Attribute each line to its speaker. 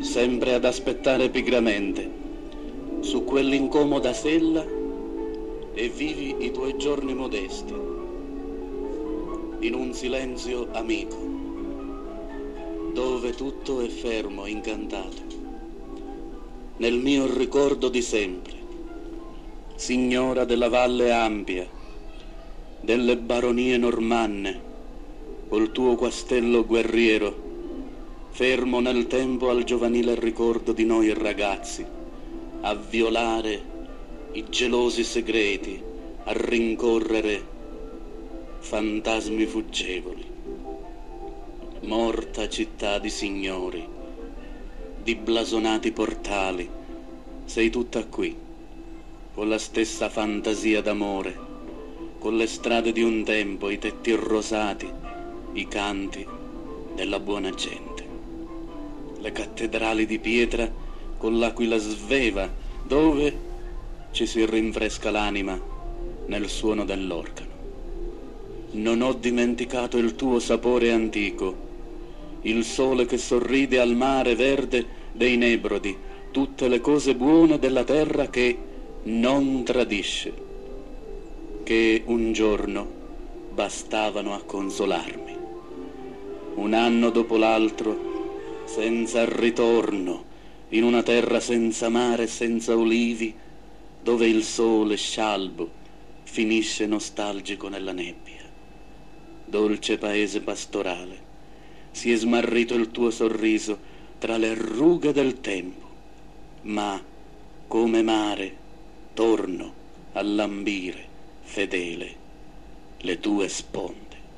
Speaker 1: sempre ad aspettare pigramente su quell'incomoda sella e vivi i tuoi giorni modesti in un silenzio amico, dove tutto è fermo, incantato, nel mio ricordo di sempre, signora della valle ampia, delle baronie normanne, col tuo castello guerriero, fermo nel tempo al giovanile ricordo di noi ragazzi, a violare i gelosi segreti, a rincorrere fantasmi fuggevoli. Morta città di signori, di blasonati portali, sei tutta qui, con la stessa fantasia d'amore, con le strade di un tempo, i tetti rosati, i canti della buona gente. Le cattedrali di pietra con l'aquila sveva, dove ci si rinfresca l'anima nel suono dell'organo. Non ho dimenticato il tuo sapore antico, il sole che sorride al mare verde dei Nebrodi, tutte le cose buone della terra che non tradisce, che un giorno bastavano a consolarmi. Un anno dopo l'altro, senza ritorno, in una terra senza mare e senza ulivi, dove il sole scialbo finisce nostalgico nella nebbia. Dolce paese pastorale, si è smarrito il tuo sorriso tra le rughe del tempo, ma come mare torno a lambire, fedele, le tue sponde.